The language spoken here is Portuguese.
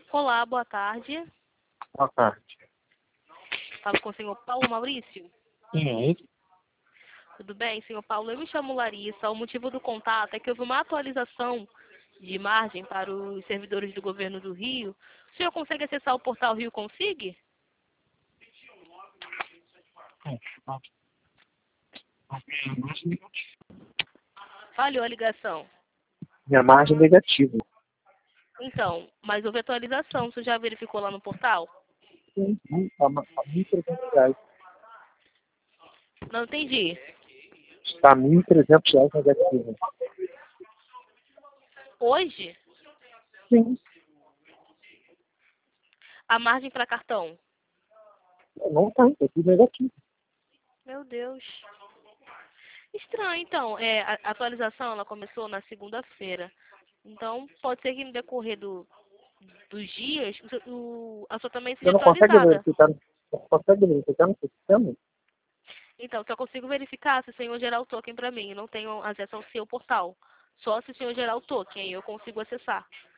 Olá, boa tarde. Boa tarde. Falo com o senhor Paulo Maurício. Sim, Tudo bem, senhor Paulo? Eu me chamo Larissa. O motivo do contato é que houve uma atualização de margem para os servidores do governo do Rio. O senhor consegue acessar o portal Rio Consig? Falhou a ligação. minha margem é negativa. Então, mas houve atualização. Você já verificou lá no portal? Sim, está R$ 1.300. Não entendi. Está R$ 1.300 negativo. Hoje, Sim. a margem para cartão. Não está tudo negativo. Meu Deus. Estranho, então. A atualização ela começou na segunda-feira. Então, pode ser que no decorrer dos dias, a sua também Você seja não consegue atualizada. verificar, não consegue verificar no sistema? Então, só consigo verificar se o senhor gerar o token para mim. Eu não tenho acesso ao seu portal. Só se o senhor gerar o token, aí eu consigo acessar.